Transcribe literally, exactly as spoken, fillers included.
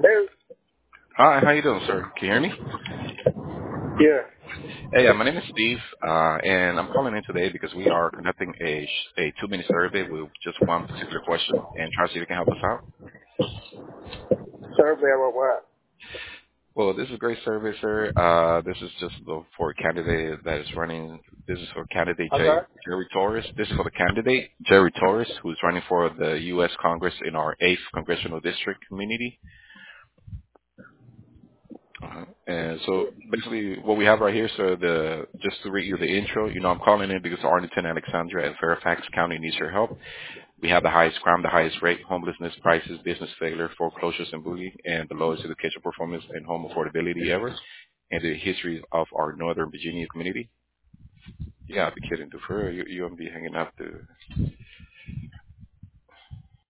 Hey, Hi, how you doing, sir? Can you hear me? yeah. Hey, uh, my name is Steve, uh, and I'm calling in today because we are conducting a sh- a two-minute survey with just one particular question, and try to see if you can help us out. Survey about what? Well, this is a great survey, sir. Uh, this is just the, for a candidate that is running. This is for candidate I'm J, sorry? Jerry Torres. This is for the candidate Jerry Torres, who's running for the U S Congress in our eighth congressional district community. Uh-huh. And so basically what we have right here, so the just to read you the intro, you know, I'm calling in because Arlington, Alexandria, and Fairfax County needs your help. We have the highest crime, the highest rate, homelessness, prices, business failure, foreclosures and bullying, and the lowest education performance and home affordability ever in the history of our Northern Virginia community. Yeah, I'll be kidding. Dude. For real, you, you won't be hanging up, dude.